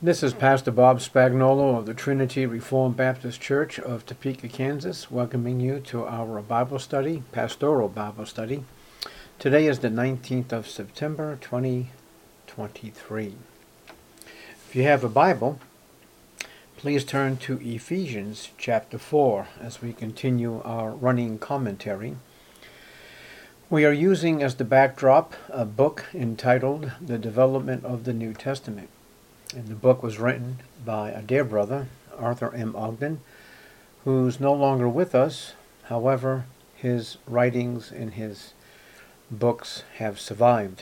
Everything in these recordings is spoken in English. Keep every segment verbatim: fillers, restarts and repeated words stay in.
This is Pastor Bob Spagnolo of the Trinity Reformed Baptist Church of Topeka, Kansas, welcoming you to our Bible study, Pastoral Bible Study. Today is the nineteenth of September, twenty twenty-three. If you have a Bible, please turn to Ephesians chapter four as we continue our running commentary. We are using as the backdrop a book entitled The Development of the New Testament. And the book was written by a dear brother, Arthur M. Ogden, who's no longer with us. However, his writings and his books have survived.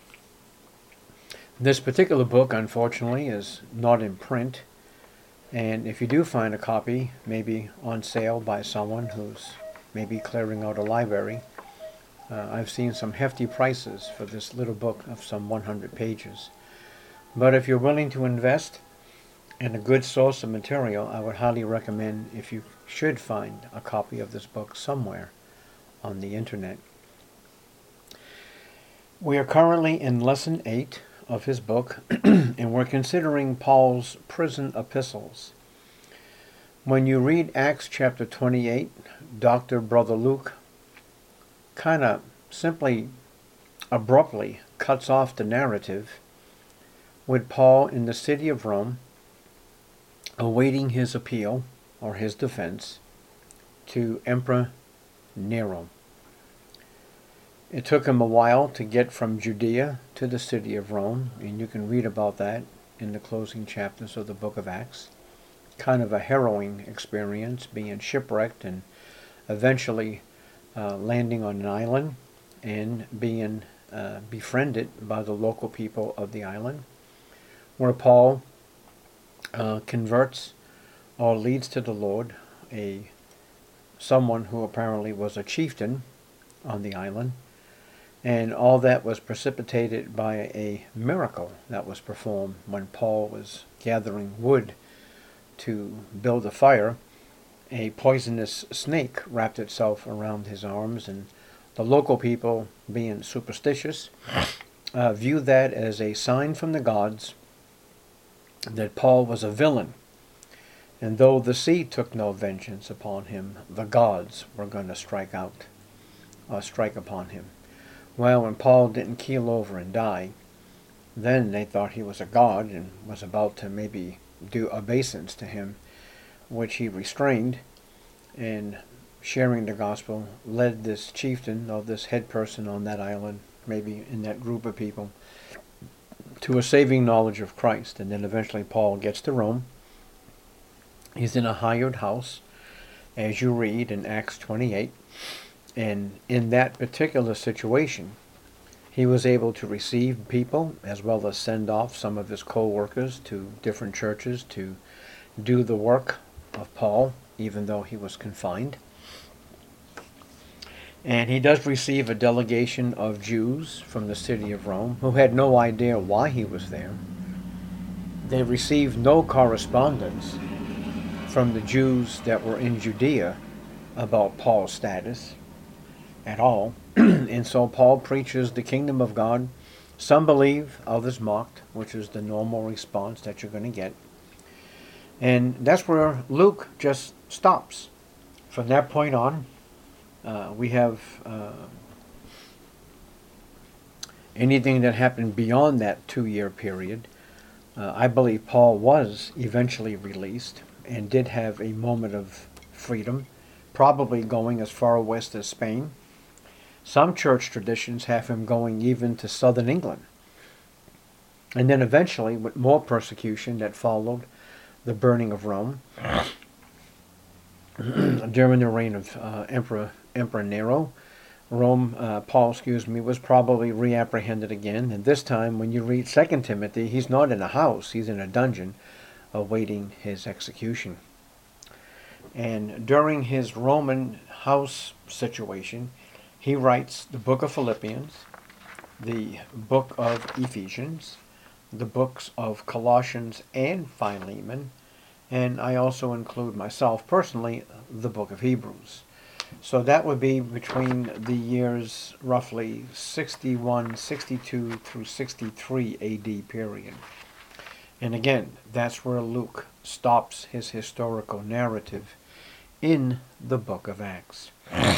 This particular book, unfortunately, is not in print. And if you do find a copy, maybe on sale by someone who's maybe clearing out a library, uh, I've seen some hefty prices for this little book of some one hundred pages. But if you're willing to invest in a good source of material, I would highly recommend, if you should find a copy of this book somewhere on the internet. We are currently in lesson eight of his book, and we're considering Paul's prison epistles. When you read Acts chapter twenty-eight, Doctor Brother Luke kind of simply, abruptly cuts off the narrative with Paul in the city of Rome, awaiting his appeal or his defense to Emperor Nero. It took him a while to get from Judea to the city of Rome, and you can read about that in the closing chapters of the book of Acts. Kind of a harrowing experience, being shipwrecked and eventually uh, landing on an island and being uh, befriended by the local people of the island, where Paul uh, converts or leads to the Lord a someone who apparently was a chieftain on the island, and all that was precipitated by a miracle that was performed when Paul was gathering wood to build a fire. A poisonous snake wrapped itself around his arms, and the local people, being superstitious, uh, viewed that as a sign from the gods that Paul was a villain, and though the sea took no vengeance upon him, the gods were going to strike out, or strike upon him. Well, when Paul didn't keel over and die, then they thought he was a god and was about to maybe do obeisance to him, which he restrained, and sharing the gospel, led this chieftain, or this head person on that island, maybe in that group of people, to a saving knowledge of Christ. And then eventually Paul gets to Rome. He's in a hired house, as you read in Acts twenty-eight. And in that particular situation, he was able to receive people as well as send off some of his co-workers to different churches to do the work of Paul, even though he was confined. And he does receive a delegation of Jews from the city of Rome who had no idea why he was there. They received no correspondence from the Jews that were in Judea about Paul's status at all. And so Paul preaches the kingdom of God. Some believe, others mocked, which is the normal response that you're going to get. And that's where Luke just stops. From that point on, Uh, we have uh, anything that happened beyond that two-year period. Uh, I believe Paul was eventually released and did have a moment of freedom, probably going as far west as Spain. Some church traditions have him going even to southern England. And then eventually, with more persecution that followed the burning of Rome, during the reign of uh, Emperor Emperor Nero, Rome, uh, Paul, excuse me, was probably reapprehended again. And this time, when you read Second Timothy, he's not in a house; he's in a dungeon, awaiting his execution. And during his Roman house situation, he writes the book of Philippians, the book of Ephesians, the books of Colossians and Philemon, and I also include myself personally, the book of Hebrews. So that would be between the years roughly sixty-one, sixty-two through sixty-three A D period. And again, that's where Luke stops his historical narrative in the book of Acts.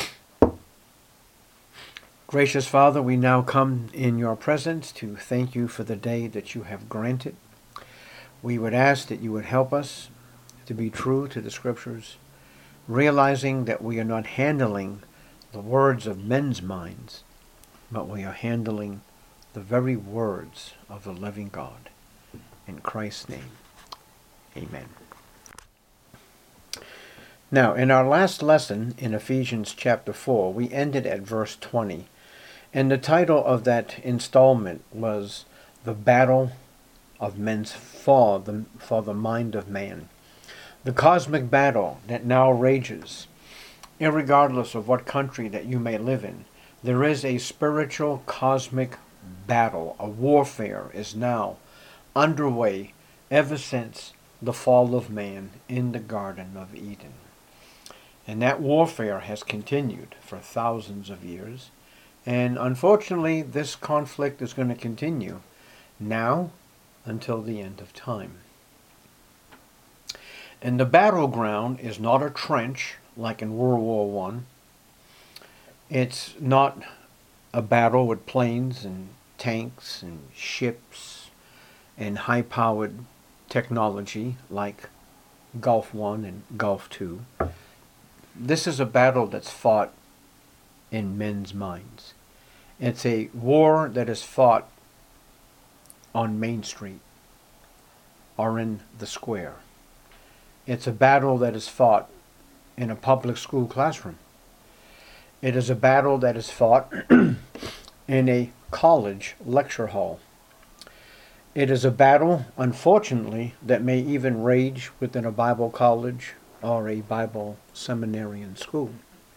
Gracious Father, we now come in your presence to thank you for the day that you have granted. We would ask that you would help us to be true to the Scriptures, realizing that we are not handling the words of men's minds, but we are handling the very words of the living God. In Christ's name, amen. Now, in our last lesson in Ephesians chapter four, we ended at verse twenty, and the title of that installment was The Battle of Men's for the, for the Mind of Man. The cosmic battle that now rages, irregardless of what country that you may live in, there is a spiritual cosmic battle. A warfare is now underway ever since the fall of man in the Garden of Eden. And that warfare has continued for thousands of years. And unfortunately, this conflict is going to continue now until the end of time. And the battleground is not a trench like in World War One. It's not a battle with planes and tanks and ships and high-powered technology like Gulf One and Gulf Two. This is a battle that's fought in men's minds. It's a war that is fought on Main Street or in the square. It's a battle that is fought in a public school classroom. It is a battle that is fought in a college lecture hall. It is a battle, unfortunately, that may even rage within a Bible college or a Bible seminarian school.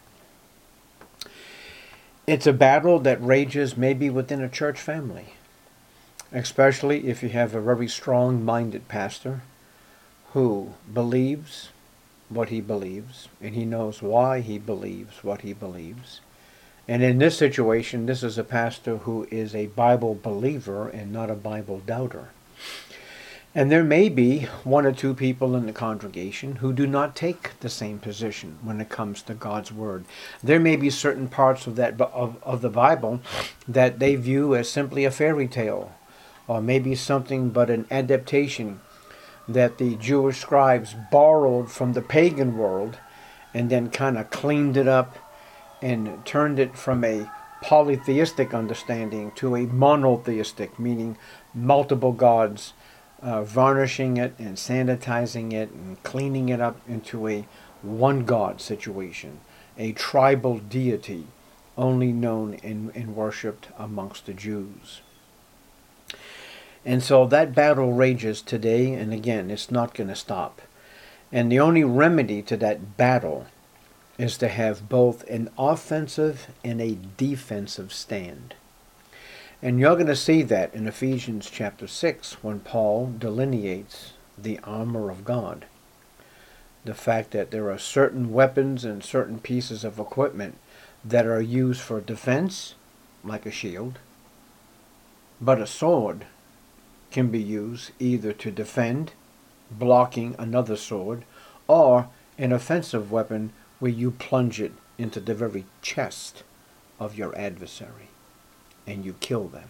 It's a battle that rages maybe within a church family, especially if you have a very strong-minded pastor who believes what he believes, and he knows why he believes what he believes. And in this situation, this is a pastor who is a Bible believer and not a Bible doubter. And there may be one or two people in the congregation who do not take the same position when it comes to God's Word. There may be certain parts of that of, of the Bible that they view as simply a fairy tale, or maybe something but an adaptation that the Jewish scribes borrowed from the pagan world and then kind of cleaned it up and turned it from a polytheistic understanding to a monotheistic, meaning multiple gods, uh, varnishing it and sanitizing it and cleaning it up into a one God situation, a tribal deity only known and, and worshipped amongst the Jews. And so that battle rages today, and again, it's not going to stop. And the only remedy to that battle is to have both an offensive and a defensive stand. And you're going to see that in Ephesians chapter six when Paul delineates the armor of God. The fact that there are certain weapons and certain pieces of equipment that are used for defense, like a shield, but a sword can be used either to defend, blocking another sword, or an offensive weapon where you plunge it into the very chest of your adversary and you kill them.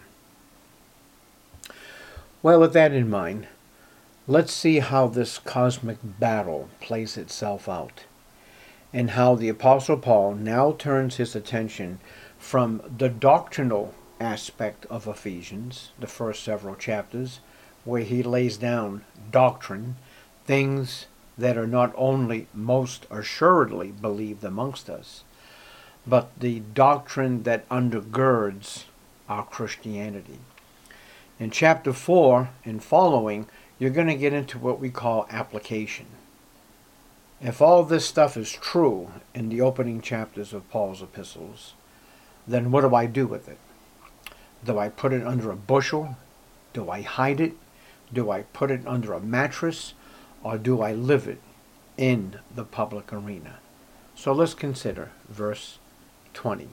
Well, with that in mind, let's see how this cosmic battle plays itself out, and how the Apostle Paul now turns his attention from the doctrinal aspect of Ephesians, the first several chapters, where he lays down doctrine, things that are not only most assuredly believed amongst us, but the doctrine that undergirds our Christianity. In chapter four and following, you're going to get into what we call application. If all this stuff is true in the opening chapters of Paul's epistles, then what do I do with it? Do I put it under a bushel? Do I hide it? Do I put it under a mattress? Or do I live it in the public arena? So let's consider verse twenty.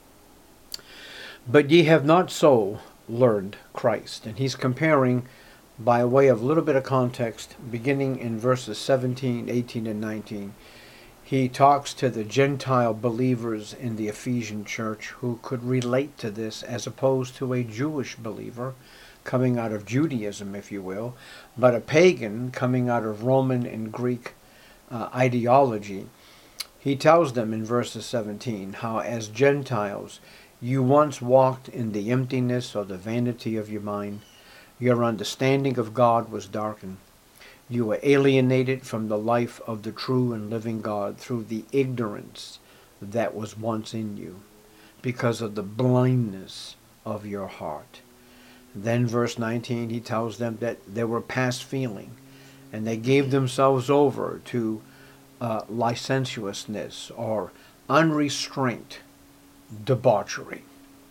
But ye have not so learned Christ. And he's comparing by way of a little bit of context, beginning in verses seventeen, eighteen, and nineteen, he talks to the Gentile believers in the Ephesian church who could relate to this as opposed to a Jewish believer coming out of Judaism, if you will, but a pagan coming out of Roman and Greek uh, ideology. He tells them in verses seventeen how as Gentiles you once walked in the emptiness or the vanity of your mind. Your understanding of God was darkened. You were alienated from the life of the true and living God through the ignorance that was once in you, because of the blindness of your heart. Then verse nineteen, he tells them that they were past feeling, and they gave themselves over to uh, licentiousness or unrestraint debauchery,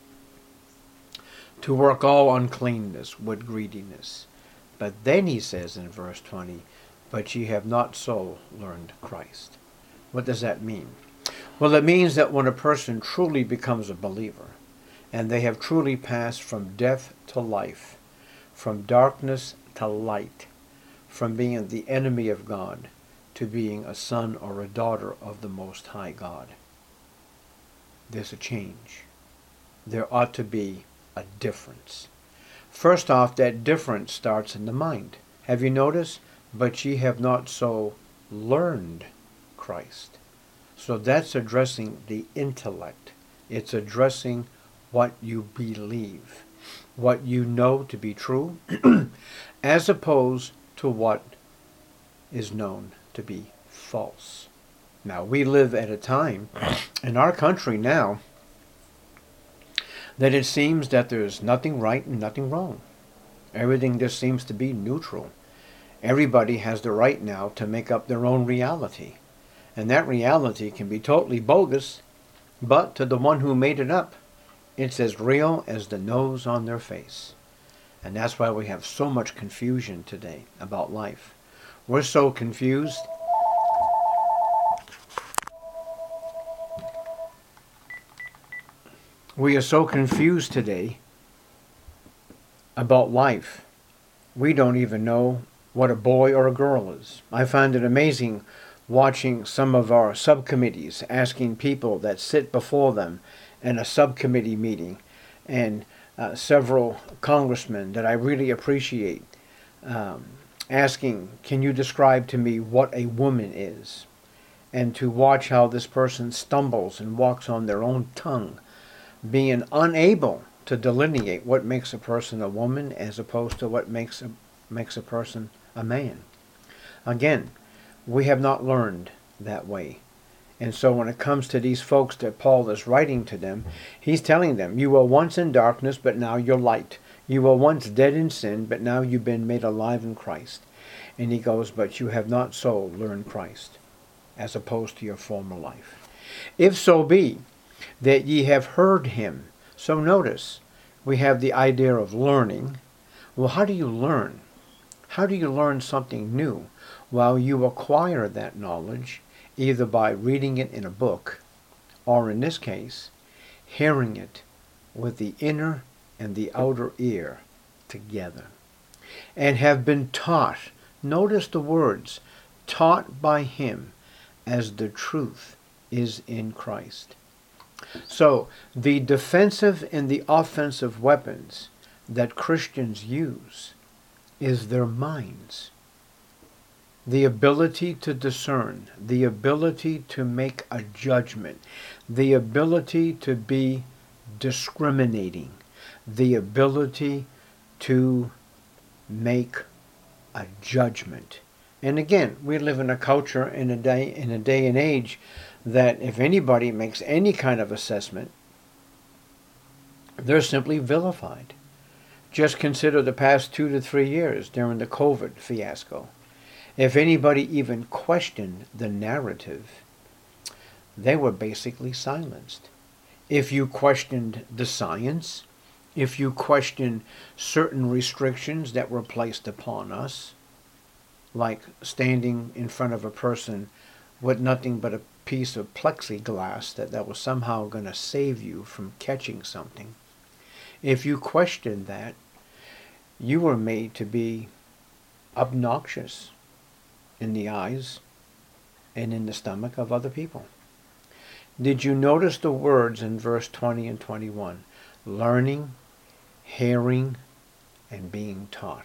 to work all uncleanness with greediness. But then he says in verse twenty, but ye have not so learned Christ. What does that mean? Well, it means that when a person truly becomes a believer, and they have truly passed from death to life, from darkness to light, from being the enemy of God to being a son or a daughter of the Most High God, there's a change. There ought to be a difference. First off, that difference starts in the mind. Have you noticed? But ye have not so learned Christ. So that's addressing the intellect. It's addressing what you believe, what you know to be true, as opposed to what is known to be false. Now, we live at a time in our country now that it seems that there's nothing right and nothing wrong. Everything just seems to be neutral. Everybody has the right now to make up their own reality. And that reality can be totally bogus, but to the one who made it up, it's as real as the nose on their face. And that's why we have so much confusion today about life. We're so confused. We are so confused today about life. We don't even know what a boy or a girl is. I find it amazing watching some of our subcommittees asking people that sit before them in a subcommittee meeting, and uh, several congressmen that I really appreciate um, asking, can you describe to me what a woman is? And to watch how this person stumbles and walks on their own tongue, being unable to delineate what makes a person a woman as opposed to what makes a, makes a person a man. Again, we have not learned that way. And so when it comes to these folks that Paul is writing to them, he's telling them, you were once in darkness, but now you're light. You were once dead in sin, but now you've been made alive in Christ. And he goes, but you have not so learned Christ, as opposed to your former life. If so be that ye have heard him. So notice, we have the idea of learning. Well, how do you learn? How do you learn something new? Well, you acquire that knowledge either by reading it in a book, or in this case, hearing it with the inner and the outer ear together, and have been taught. Notice the words, taught by him as the truth is in Christ. So, the defensive and the offensive weapons that Christians use is their minds. The ability to discern, the ability to make a judgment, the ability to be discriminating, the ability to make a judgment. And again, we live in a culture, in a day, in a day and age, that if anybody makes any kind of assessment, they're simply vilified. Just consider the past two to three years during the COVID fiasco. If anybody even questioned the narrative, they were basically silenced. If you questioned the science, if you questioned certain restrictions that were placed upon us, like standing in front of a person with nothing but a piece of plexiglass that, that was somehow going to save you from catching something. If you questioned that, you were made to be obnoxious in the eyes and in the stomach of other people. Did you notice the words in verse twenty and twenty-one? Learning, hearing, and being taught.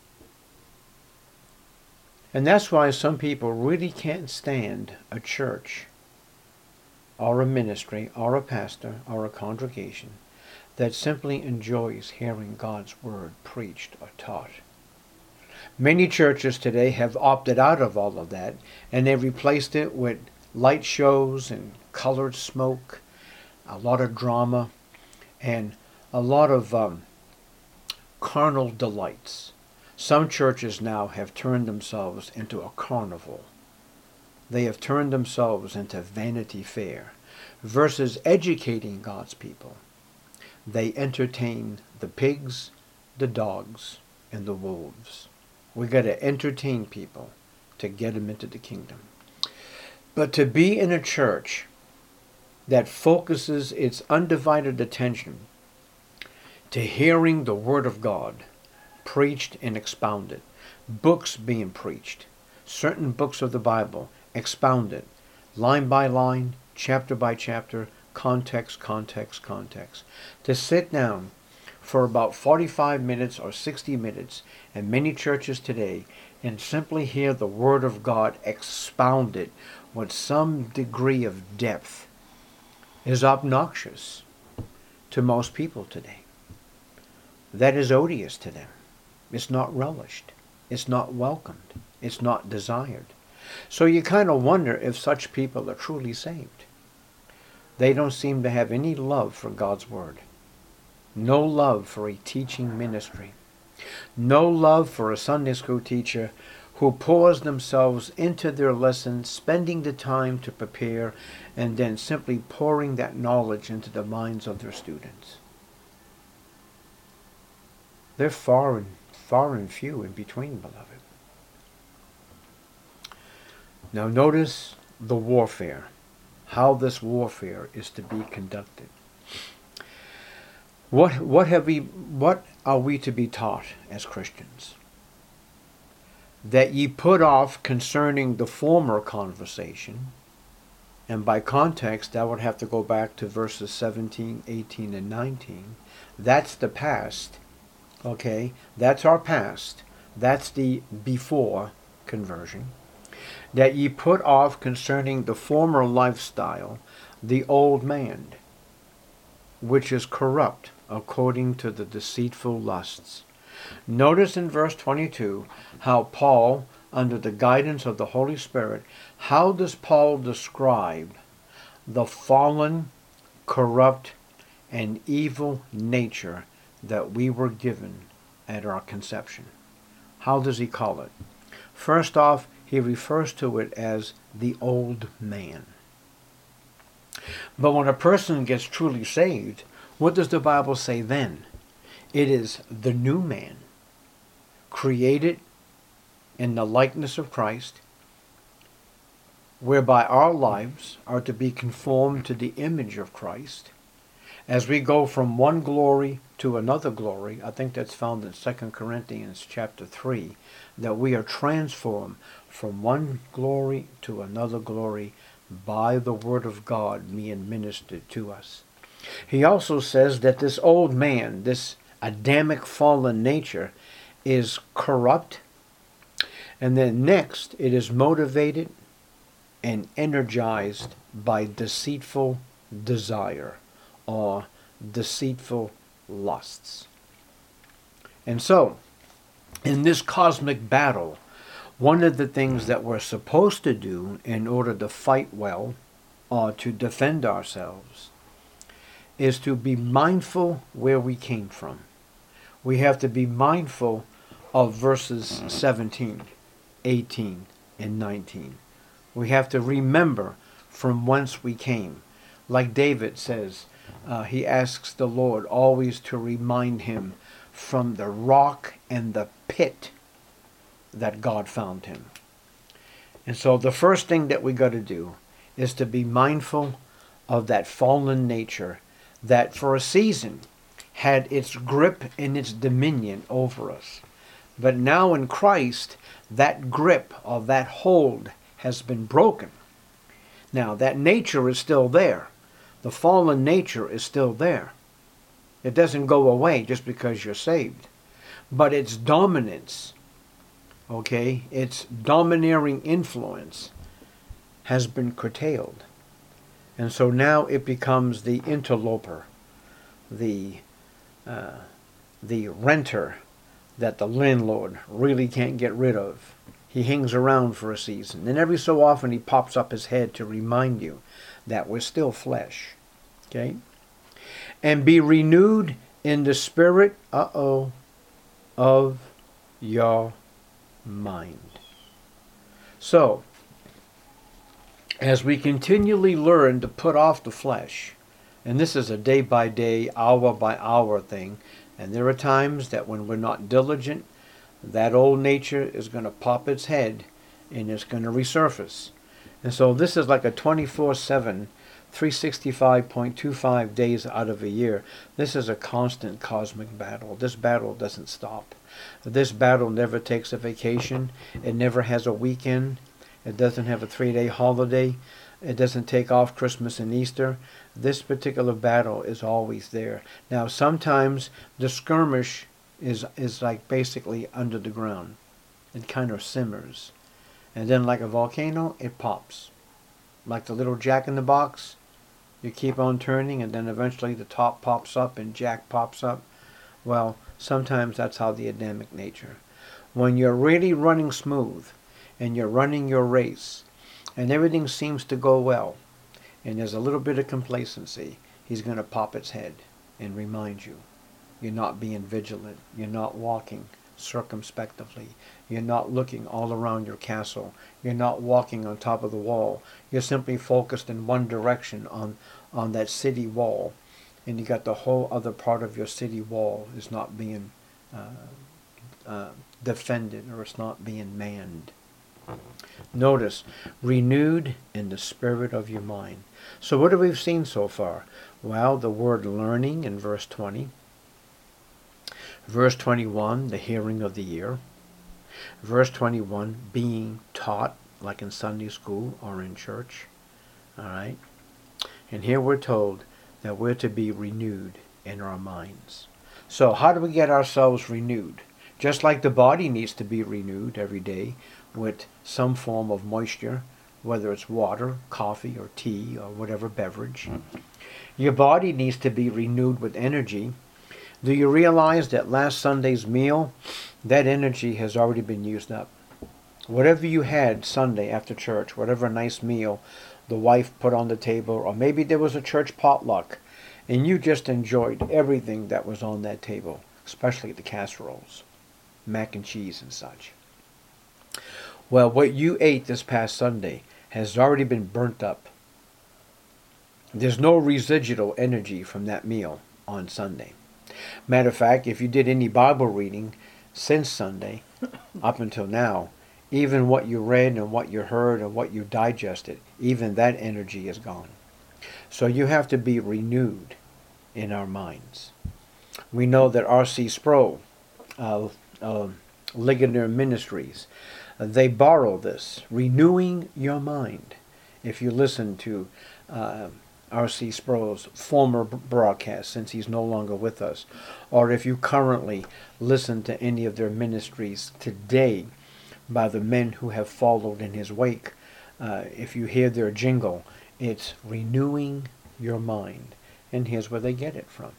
And that's why some people really can't stand a church or a ministry or a pastor or a congregation that simply enjoys hearing God's word preached or taught. Many churches today have opted out of all of that, and they've replaced it with light shows and colored smoke, a lot of drama, and a lot of um, carnal delights. Some churches now have turned themselves into a carnival. They have turned themselves into Vanity Fair. Versus educating God's people, they entertain the pigs, the dogs, and the wolves. We got to entertain people to get them into the kingdom. But to be in a church that focuses its undivided attention to hearing the Word of God preached and expounded, books being preached, certain books of the Bible expounded, line by line, chapter by chapter, context, context, context. To sit down for about forty-five minutes or sixty minutes in many churches today and simply hear the Word of God expounded with some degree of depth is obnoxious to most people today. That is odious to them. It's not relished. It's not welcomed. It's not desired. So you kind of wonder if such people are truly saved. They don't seem to have any love for God's Word. No love for a teaching ministry. No love for a Sunday school teacher who pours themselves into their lessons, spending the time to prepare, and then simply pouring that knowledge into the minds of their students. They're far and far and few in between, beloved. Now notice the warfare, how this warfare is to be conducted. What what have we what are we to be taught as Christians? That ye put off concerning the former conversation, and by context that would have to go back to verses seventeen, eighteen, and nineteen. That's the past. Okay, that's our past. That's the before conversion. That ye put off concerning the former lifestyle, the old man, which is corrupt according to the deceitful lusts. Notice in verse twenty-two how Paul, under the guidance of the Holy Spirit, how does Paul describe the fallen, corrupt, and evil nature that we were given at our conception? How does he call it? First off, he refers to it as the old man. But when a person gets truly saved, what does the Bible say then? It is the new man, created in the likeness of Christ, whereby our lives are to be conformed to the image of Christ. As we go from one glory to another glory, I think that's found in Second Corinthians chapter three, that we are transformed from one glory to another glory by the Word of God being ministered to us. He also says that this old man, this Adamic fallen nature, is corrupt. And then next, it is motivated and energized by deceitful desire or deceitful lusts. And so, in this cosmic battle, one of the things that we're supposed to do in order to fight well or to defend ourselves is to be mindful where we came from. We have to be mindful of verses seventeen, eighteen, and nineteen. We have to remember from whence we came. Like David says, uh, he asks the Lord always to remind him from the rock and the pit that God found him. And so the first thing that we got to do is to be mindful of that fallen nature that for a season had its grip and its dominion over us. But now in Christ, that grip or that hold has been broken. Now, that nature is still there. The fallen nature is still there. It doesn't go away just because you're saved. But its dominance, okay, its domineering influence has been curtailed. And so now it becomes the interloper, the, uh, the renter that the landlord really can't get rid of. He hangs around for a season, and every so often he pops up his head to remind you that we're still flesh. Okay? And be renewed in the spirit, uh-oh, of your mind. So, as we continually learn to put off the flesh, and this is a day-by-day, hour-by-hour thing, and there are times that when we're not diligent, that old nature is going to pop its head and it's going to resurface. And so this is like a twenty-four seven, three hundred sixty-five point two five days out of a year. This is a constant cosmic battle. This battle doesn't stop. This battle never takes a vacation. It never has a weekend. It doesn't have a three-day holiday. It doesn't take off Christmas and Easter. This particular battle is always there. Now, sometimes the skirmish is is like basically under the ground. It kind of simmers. And then like a volcano, it pops. Like the little Jack in the Box, you keep on turning and then eventually the top pops up and Jack pops up. Well, sometimes that's how the Adamic nature. When you're really running smooth and you're running your race and everything seems to go well and there's a little bit of complacency, he's going to pop its head and remind you. You're not being vigilant. You're not walking circumspectively. You're not looking all around your castle. You're not walking on top of the wall. You're simply focused in one direction on, on that city wall. And you got the whole other part of your city wall is not being uh, uh, defended or it's not being manned. Notice, renewed in the spirit of your mind. So what have we seen so far? Well, the word learning in verse twenty. Verse twenty-one, the hearing of the ear. Verse twenty-one, being taught, like in Sunday school or in church. All right? And here we're told that we're to be renewed in our minds. So how do we get ourselves renewed? Just like the body needs to be renewed every day with some form of moisture, whether it's water, coffee, or tea, or whatever beverage. Your body needs to be renewed with energy. Do you realize that last Sunday's meal, that energy has already been used up? Whatever you had Sunday after church, whatever nice meal the wife put on the table, or maybe there was a church potluck, and you just enjoyed everything that was on that table, especially the casseroles, mac and cheese and such. Well, what you ate this past Sunday has already been burnt up. There's no residual energy from that meal on Sunday. Matter of fact, if you did any Bible reading since Sunday up until now, even what you read and what you heard and what you digested, even that energy is gone. So you have to be renewed in our minds. We know that R C Sproul, uh, uh, Ligonier Ministries, uh, they borrow this, renewing your mind. If you listen to uh, R C Sproul's former broadcast, since he's no longer with us, or if you currently listen to any of their ministries today by the men who have followed in his wake, uh, if you hear their jingle, it's renewing your mind. And here's where they get it from.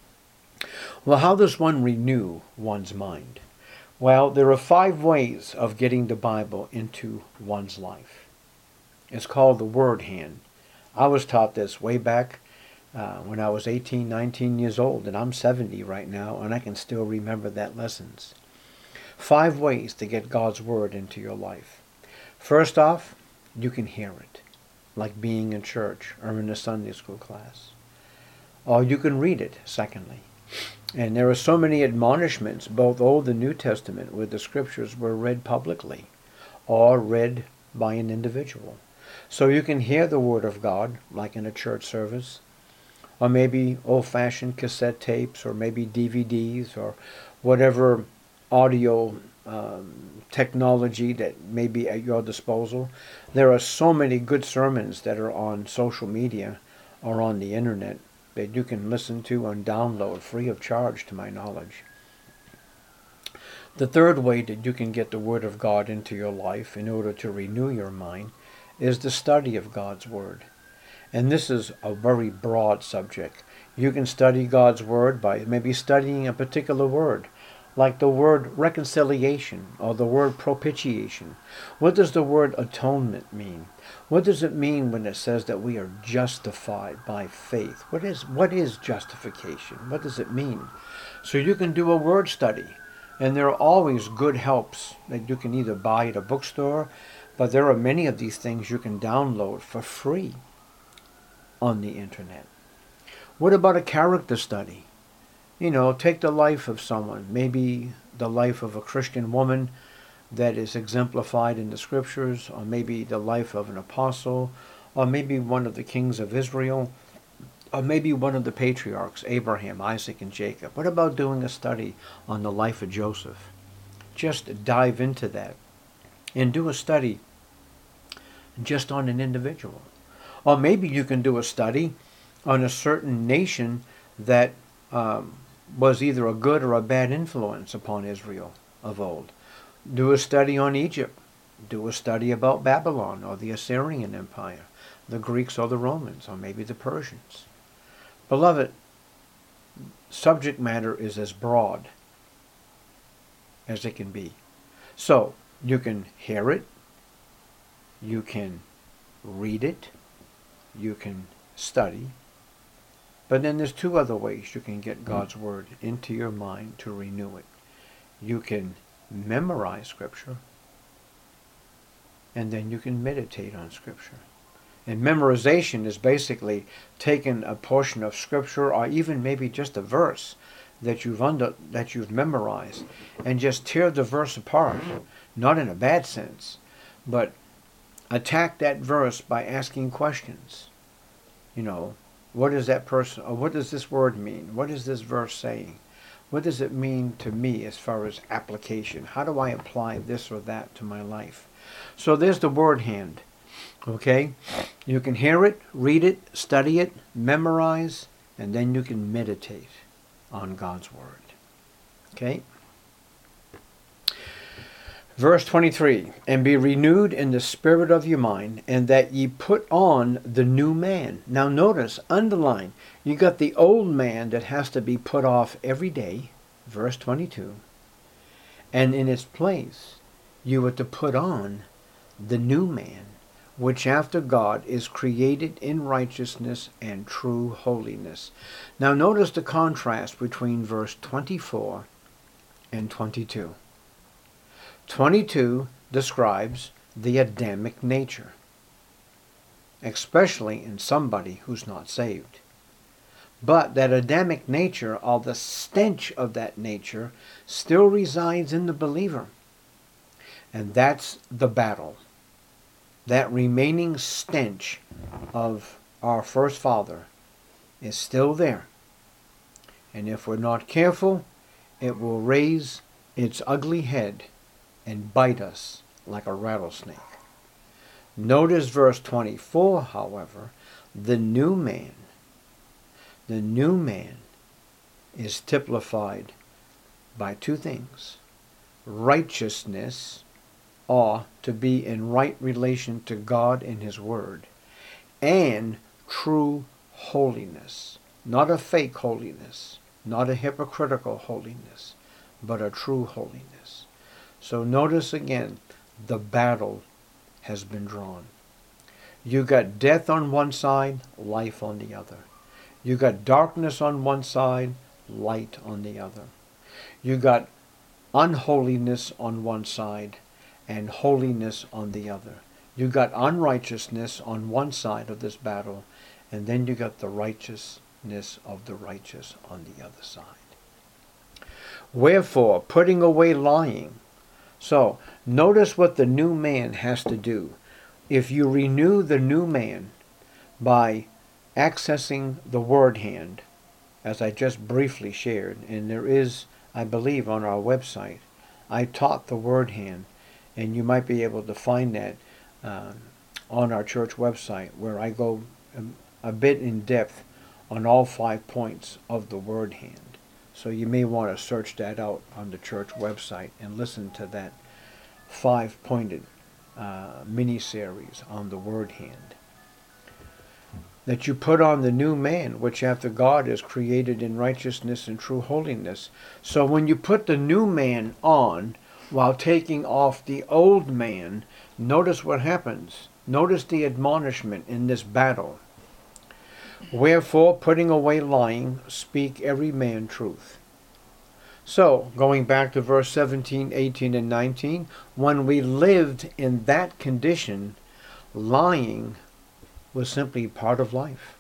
Well, how does one renew one's mind? Well, there are five ways of getting the Bible into one's life. It's called the Word Hand. I was taught this way back uh, when I was eighteen, nineteen years old, and I'm seventy right now, and I can still remember that lessons. Five ways to get God's Word into your life. First off, you can hear it, like being in church or in a Sunday school class. Or you can read it, secondly. And there are so many admonishments, both Old and New Testament, where the scriptures were read publicly or read by an individual. So you can hear the Word of God, like in a church service, or maybe old-fashioned cassette tapes, or maybe D V Ds, or whatever audio um, technology that may be at your disposal. There are so many good sermons that are on social media or on the internet that you can listen to and download free of charge, to my knowledge. The third way that you can get the Word of God into your life in order to renew your mind is the study of God's Word. And this is a very broad subject. You can study God's Word by maybe studying a particular word, like the word reconciliation or the word propitiation. What does the word atonement mean? What does it mean when it says that we are justified by faith? What is, what is justification? What does it mean? So you can do a word study. And there are always good helps that you can either buy at a bookstore, but there are many of these things you can download for free on the internet. What about a character study? You know, take the life of someone, maybe the life of a Christian woman that is exemplified in the scriptures, or maybe the life of an apostle, or maybe one of the kings of Israel, or maybe one of the patriarchs, Abraham, Isaac, and Jacob. What about doing a study on the life of Joseph? Just dive into that and do a study just on an individual. Or maybe you can do a study on a certain nation that um, was either a good or a bad influence upon Israel of old. Do a study on Egypt. Do a study about Babylon or the Assyrian Empire, the Greeks or the Romans, or maybe the Persians. Beloved, subject matter is as broad as it can be. So, you can hear it, you can read it, you can study, but then there's two other ways you can get God's Word into your mind to renew it. You can memorize Scripture, and then you can meditate on Scripture. And memorization is basically taking a portion of Scripture, or even maybe just a verse that you've under, that you've memorized, and just tear the verse apart, not in a bad sense, but attack that verse by asking questions. You know, what does that person, or what does this word mean? What is this verse saying? What does it mean to me as far as application? How do I apply this or that to my life? So there's the word hand. Okay? You can hear it, read it, study it, memorize, and then you can meditate on God's Word. Okay? Verse twenty-three, and be renewed in the spirit of your mind, and that ye put on the new man. Now notice, underline, you got the old man that has to be put off every day, verse twenty-two, and in its place you are to put on the new man, which after God is created in righteousness and true holiness. Now notice the contrast between verse twenty-four and twenty-two. twenty-two describes the Adamic nature, especially in somebody who's not saved. But that Adamic nature, or the stench of that nature, still resides in the believer. And that's the battle. That remaining stench of our first father is still there. And if we're not careful, it will raise its ugly head and bite us like a rattlesnake. Notice verse twenty-four, however, the new man. The new man is typified by two things: righteousness, or to be in right relation to God and His Word, and true holiness. Not a fake holiness, not a hypocritical holiness, but a true holiness. So notice again, the battle has been drawn. You got death on one side, life on the other. You got darkness on one side, light on the other. You got unholiness on one side and holiness on the other. You got unrighteousness on one side of this battle, and then you got the righteousness of the righteous on the other side. Wherefore, putting away lying. So, notice what the new man has to do. If you renew the new man by accessing the word hand, as I just briefly shared, and there is, I believe, on our website, I taught the word hand, and you might be able to find that uh, on our church website, where I go a, a bit in depth on all five points of the word hand. So you may want to search that out on the church website and listen to that five-pointed uh, mini-series on the word hand. That you put on the new man, which after God is created in righteousness and true holiness. So when you put the new man on while taking off the old man, notice what happens. Notice the admonishment in this battle. Wherefore, putting away lying, speak every man truth. So, going back to verse seventeen, eighteen, and nineteen, when we lived in that condition, lying was simply part of life.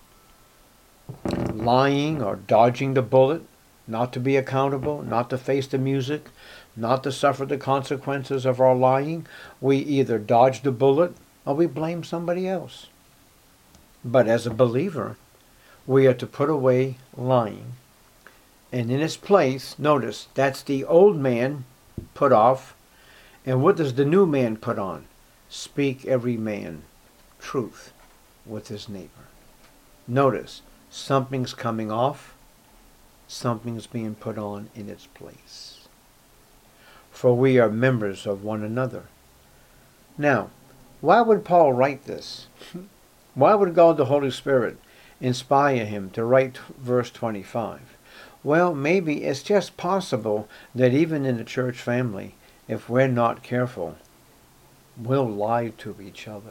Lying or dodging the bullet, not to be accountable, not to face the music, not to suffer the consequences of our lying. We either dodge the bullet or we blame somebody else. But as a believer, we are to put away lying. And in its place, notice, that's the old man put off. And what does the new man put on? Speak every man truth with his neighbor. Notice, something's coming off, something's being put on in its place. For we are members of one another. Now, why would Paul write this? Why would God the Holy Spirit inspire him to write verse twenty-five? Well, maybe it's just possible that even in the church family, if we're not careful, we'll lie to each other.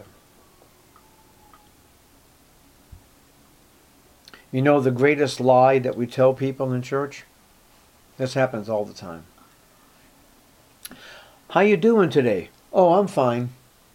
You know the greatest lie that we tell people in church? This happens all the time. How you doing today? Oh, I'm fine.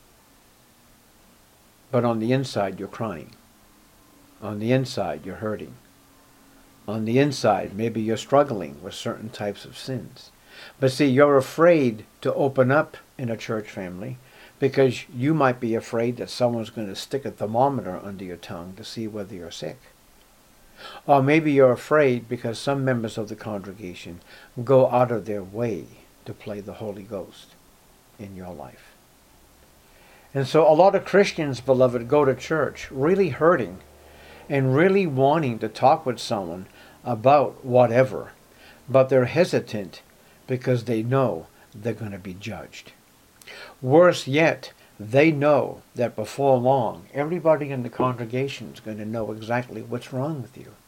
But on the inside, you're crying. On the inside, you're hurting. On the inside, maybe you're struggling with certain types of sins. But see, you're afraid to open up in a church family because you might be afraid that someone's going to stick a thermometer under your tongue to see whether you're sick. Or maybe you're afraid because some members of the congregation go out of their way to play the Holy Ghost in your life. And so a lot of Christians, beloved, go to church really hurting and really wanting to talk with someone about whatever, but they're hesitant because they know they're going to be judged. Worse yet, they know that before long, everybody in the congregation is going to know exactly what's wrong with you.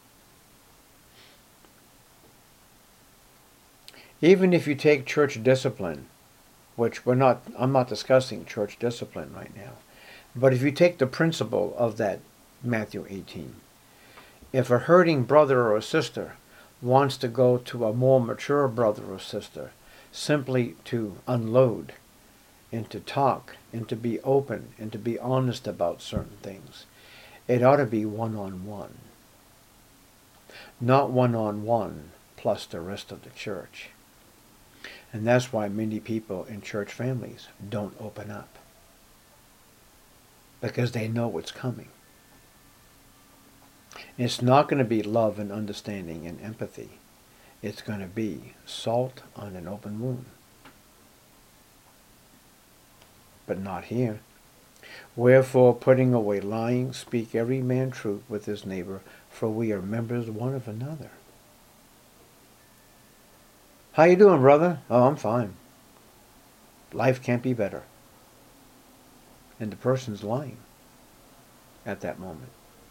Even if you take church discipline, which we're not, I'm not discussing church discipline right now, but if you take the principle of that Matthew eighteen, if a hurting brother or sister wants to go to a more mature brother or sister simply to unload and to talk and to be open and to be honest about certain things, it ought to be one-on-one. Not one-on-one plus the rest of the church. And that's why many people in church families don't open up. Because they know what's coming. It's not going to be love and understanding and empathy. It's going to be salt on an open wound. But not here. Wherefore, putting away lying, speak every man truth with his neighbor, for we are members one of another. How you doing, brother? Oh, I'm fine. Life can't be better. And the person's lying at that moment.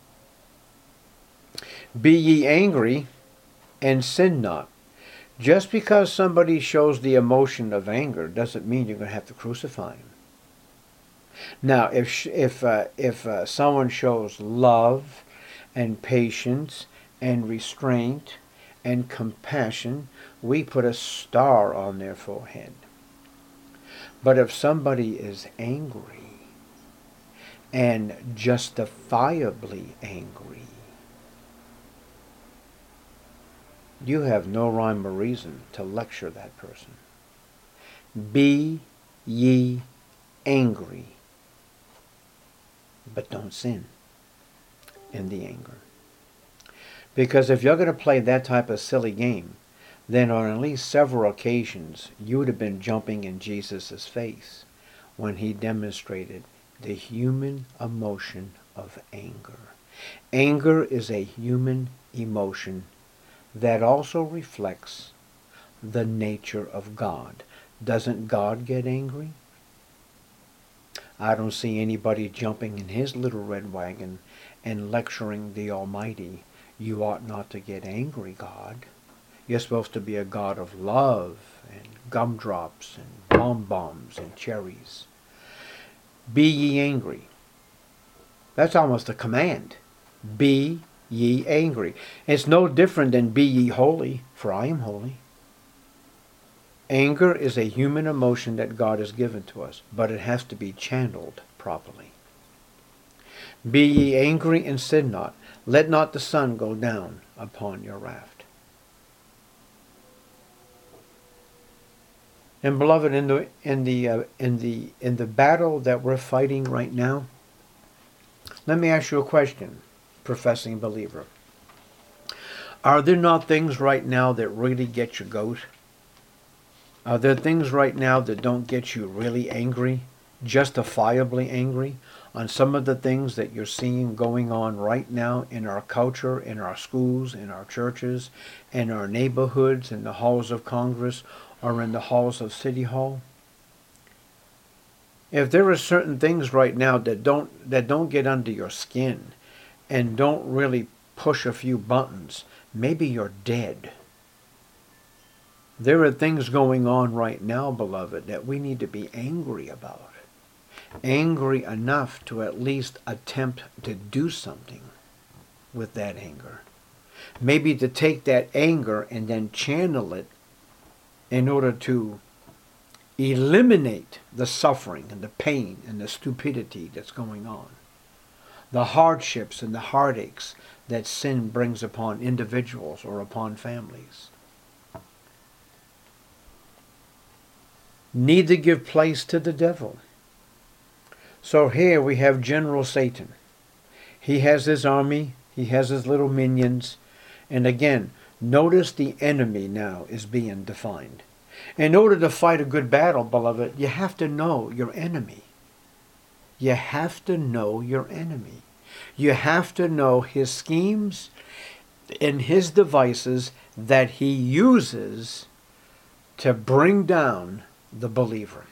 Be ye angry and sin not. Just because somebody shows the emotion of anger doesn't mean you're going to have to crucify him. Now, if if uh, if uh, someone shows love and patience and restraint and compassion, we put a star on their forehead. But if somebody is angry and justifiably angry, you have no rhyme or reason to lecture that person. Be ye angry, but don't sin in the anger. Because if you're going to play that type of silly game, then on at least several occasions you would have been jumping in Jesus' face when he demonstrated the human emotion of anger. Anger is a human emotion that also reflects the nature of God. Doesn't God get angry? I don't see anybody jumping in his little red wagon and lecturing the Almighty, "You ought not to get angry, God. You're supposed to be a God of love and gumdrops and bonbons and cherries. Be ye angry." That's almost a command. Be ye angry. It's no different than be ye holy, for I am holy. Anger is a human emotion that God has given to us, but it has to be channeled properly. Be ye angry and sin not. Let not the sun go down upon your wrath. And beloved, in the in the uh, in the in the battle that we're fighting right now, let me ask you a question, professing believer. Are there not things right now that really get your goat? Are there things right now that don't get you really angry, justifiably angry, on some of the things that you're seeing going on right now in our culture, in our schools, in our churches, in our neighborhoods, in the halls of Congress, or in the halls of City Hall? If there are certain things right now that don't that don't get under your skin and don't really push a few buttons, maybe you're dead. There are things going on right now, beloved, that we need to be angry about. Angry enough to at least attempt to do something with that anger. Maybe to take that anger and then channel it in order to eliminate the suffering and the pain and the stupidity that's going on. The hardships and the heartaches that sin brings upon individuals or upon families. Neither give place to the devil. So here we have General Satan. He has his army, he has his little minions, and again, notice the enemy now is being defined. In order to fight a good battle, beloved, you have to know your enemy. You have to know your enemy. You have to know his schemes and his devices that he uses to bring down the believer.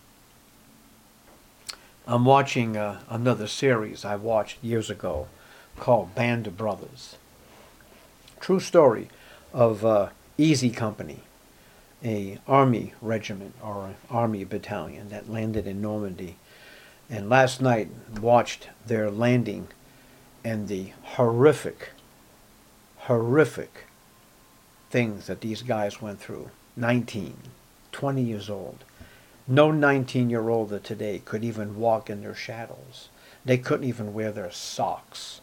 I'm watching uh, another series I watched years ago called Band of Brothers. True story of uh, Easy Company, a army regiment or an army battalion that landed in Normandy. And last night watched their landing and the horrific, horrific things that these guys went through. nineteen, twenty years old. No nineteen-year-old of today could even walk in their shadows. They couldn't even wear their socks.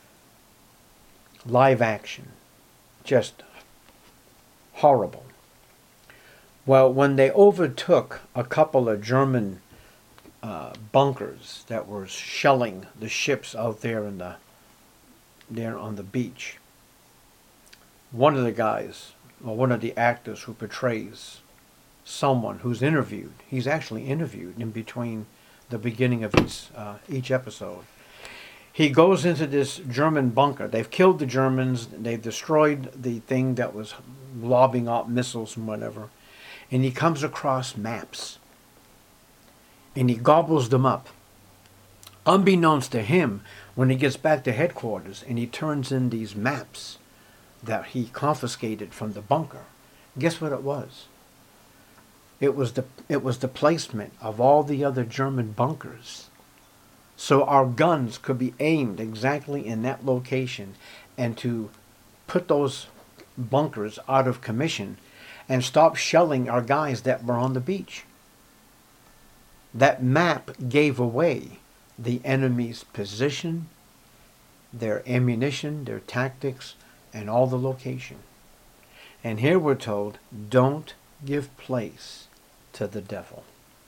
Live action. Just horrible. Well, when they overtook a couple of German uh, bunkers that were shelling the ships out there in the there on the beach, one of the guys, or one of the actors who portrays someone who's interviewed, he's actually interviewed in between the beginning of each, uh, each episode. He goes into this German bunker. They've killed the Germans. They've destroyed the thing that was lobbing out missiles and whatever. And he comes across maps. And he gobbles them up. Unbeknownst to him, when he gets back to headquarters and he turns in these maps that he confiscated from the bunker, guess what it was? It was the it was the placement of all the other German bunkers. So our guns could be aimed exactly in that location and to put those bunkers out of commission and stop shelling our guys that were on the beach. That map gave away the enemy's position, their ammunition, their tactics, and all the location. And here we're told, don't give place to the devil.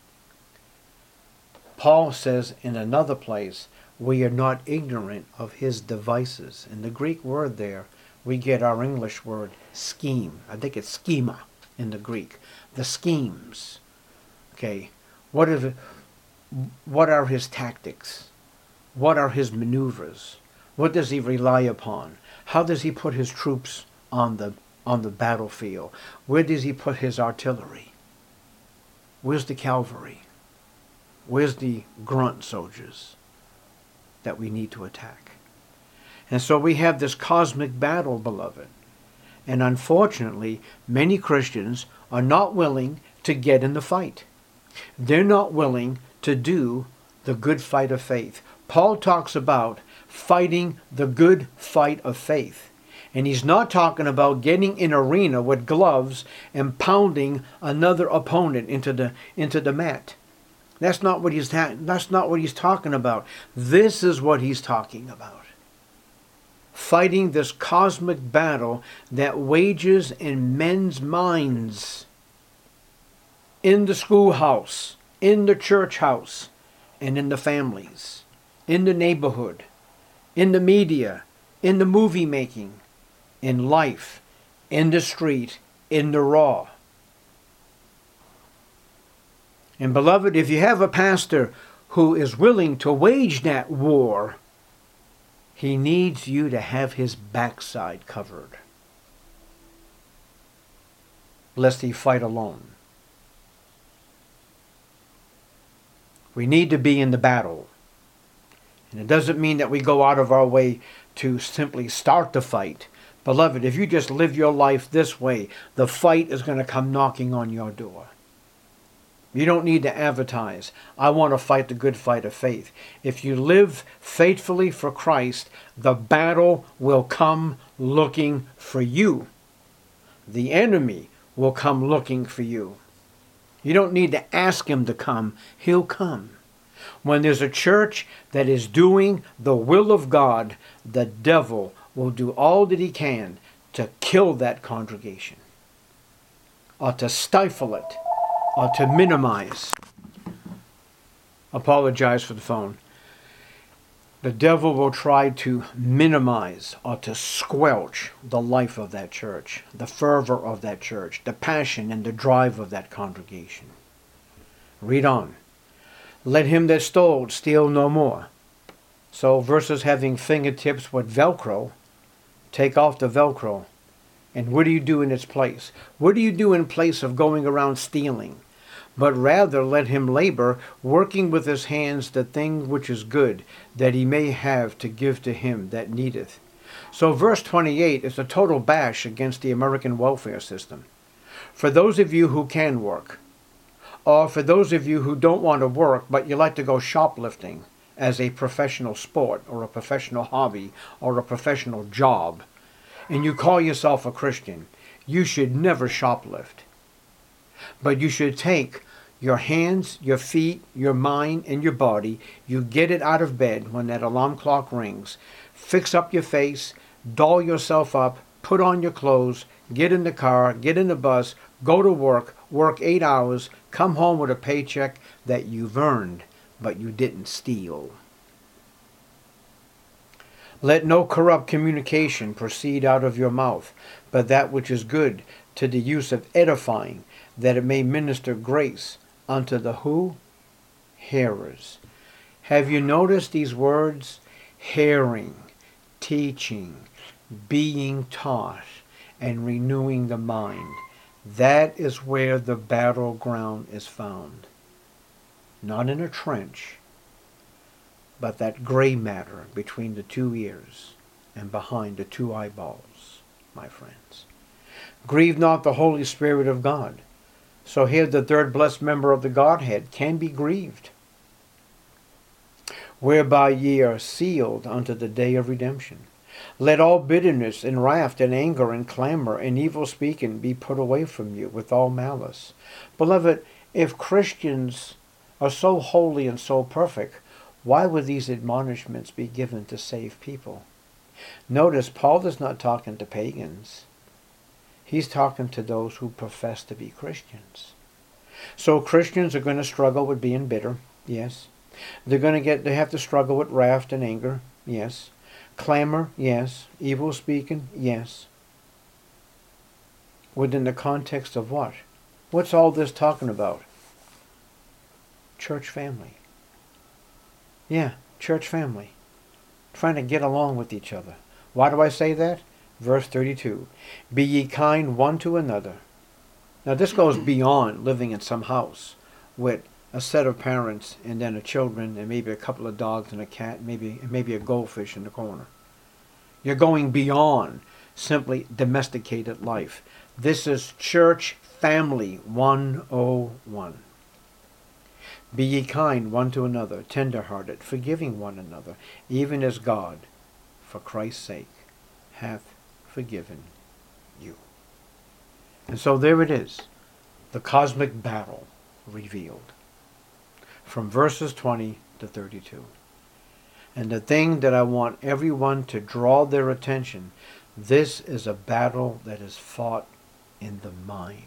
Paul says in another place, we are not ignorant of his devices. And the Greek word there we get our English word scheme. I think it's schema in the Greek. The schemes. Okay. What is it? What are his tactics? What are his maneuvers? What does he rely upon? How does he put his troops on the on the battlefield? Where does he put his artillery? Where's the cavalry? Where's the grunt soldiers that we need to attack? And so we have this cosmic battle, beloved. And unfortunately, many Christians are not willing to get in the fight. They're not willing to do the good fight of faith. Paul talks about fighting the good fight of faith. And he's not talking about getting in an arena with gloves and pounding another opponent into the into the mat. That's not what he's ta- that's not what he's talking about. This is what he's talking about. Fighting this cosmic battle that wages in men's minds, in the schoolhouse, in the church house, and in the families, in the neighborhood, in the media, in the movie making, in life, in the street, in the raw. And beloved, if you have a pastor who is willing to wage that war, he needs you to have his backside covered, lest he fight alone. We need to be in the battle. And it doesn't mean that we go out of our way to simply start the fight. Beloved, if you just live your life this way, the fight is going to come knocking on your door. You don't need to advertise, I want to fight the good fight of faith. If you live faithfully for Christ, the battle will come looking for you. The enemy will come looking for you. You don't need to ask him to come. He'll come. When there's a church that is doing the will of God, the devil will do all that he can to kill that congregation, or to stifle it, or to minimize. Apologize for the phone. The devil will try to minimize or to squelch the life of that church, the fervor of that church, the passion and the drive of that congregation. Read on. Let him that stole steal no more. So versus having fingertips with Velcro, take off the Velcro. And what do you do in its place? What do you do in place of going around stealing? But rather let him labor, working with his hands the thing which is good, that he may have to give to him that needeth. So verse twenty-eight is a total bash against the American welfare system. For those of you who can work, or for those of you who don't want to work but you like to go shoplifting as a professional sport or a professional hobby or a professional job, and you call yourself a Christian, you should never shoplift. But you should take your hands, your feet, your mind, and your body, you get it out of bed when that alarm clock rings, fix up your face, doll yourself up, put on your clothes, get in the car, get in the bus, go to work, work eight hours, come home with a paycheck that you've earned, but you didn't steal. Let no corrupt communication proceed out of your mouth, but that which is good, to the use of edifying, that it may minister grace unto the who? Hearers. Have you noticed these words? Hearing, teaching, being taught, and renewing the mind. That is where the battleground is found. Not in a trench, but that gray matter between the two ears and behind the two eyeballs, my friends. Grieve not the Holy Spirit of God. So here the third blessed member of the Godhead can be grieved, whereby ye are sealed unto the day of redemption. Let all bitterness and wrath and anger and clamor and evil speaking be put away from you with all malice. Beloved, if Christians are so holy and so perfect, why would these admonishments be given to save people? Notice, Paul is not talking to pagans. He's talking to those who profess to be Christians. So Christians are going to struggle with being bitter, yes. They're going to get, they have to struggle with wrath and anger, yes. Clamor, yes. Evil speaking, yes. Within the context of what? What's all this talking about? Church family. Yeah, church family. Trying to get along with each other. Why do I say that? Verse thirty-two. Be ye kind one to another. Now this goes beyond living in some house with a set of parents and then a children and maybe a couple of dogs and a cat, maybe maybe a goldfish in the corner. You're going beyond simply domesticated life. This is church family one oh one. Be ye kind one to another, tender-hearted, forgiving one another, even as God, for Christ's sake, hath forgiven you. And so there it is, the cosmic battle revealed, from verses twenty to thirty-two. And the thing that I want everyone to draw their attention, this is a battle that is fought in the mind.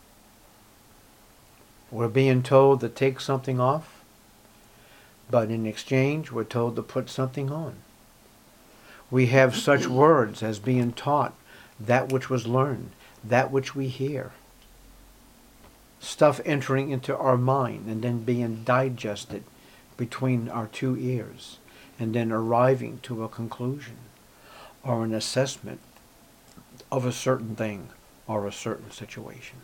We're being told to take something off, but in exchange we're told to put something on. We have such words as being taught, that which was learned, that which we hear. Stuff entering into our mind and then being digested between our two ears and then arriving to a conclusion or an assessment of a certain thing or a certain situation.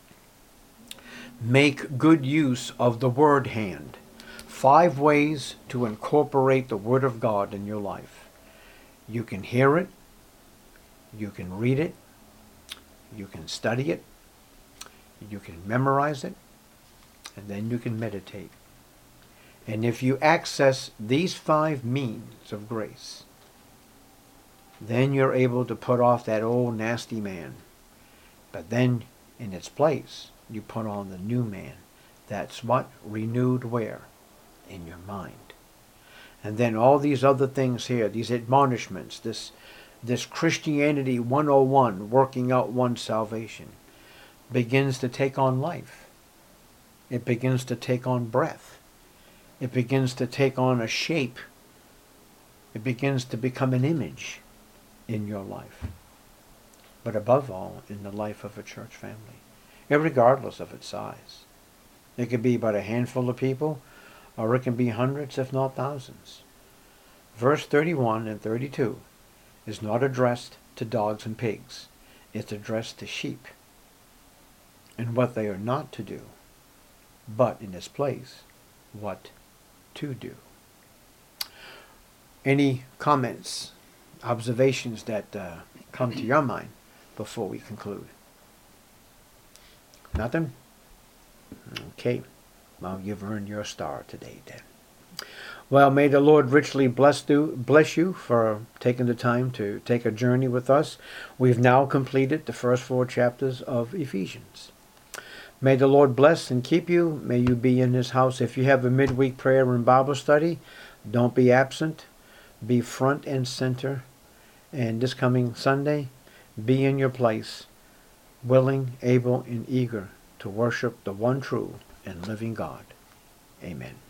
Make good use of the word hand. Five ways to incorporate the Word of God in your life. You can hear it, you can read it, you can study it, you can memorize it, and then you can meditate. And if you access these five means of grace, then you're able to put off that old nasty man. But then in its place, you put on the new man. That's what? Renewed where? In your mind. And then all these other things here, these admonishments, this, this Christianity one oh one, working out one's salvation, begins to take on life. It begins to take on breath. It begins to take on a shape. It begins to become an image in your life. But above all, in the life of a church family, regardless of its size. It could be but a handful of people, or it can be hundreds, if not thousands. Verse thirty-one and thirty-two is not addressed to dogs and pigs. It's addressed to sheep and what they are not to do, but in its place, what to do. Any comments, observations that uh, come to your mind before we conclude? Nothing? Okay. Well, you've earned your star today then. Well, may the Lord richly bless you, bless you for taking the time to take a journey with us. We've now completed the first four chapters of Ephesians. May the Lord bless and keep you. May you be in His house. If you have a midweek prayer and Bible study, don't be absent. Be front and center. And this coming Sunday, be in your place, willing, able, and eager to worship the one true and living God. Amen.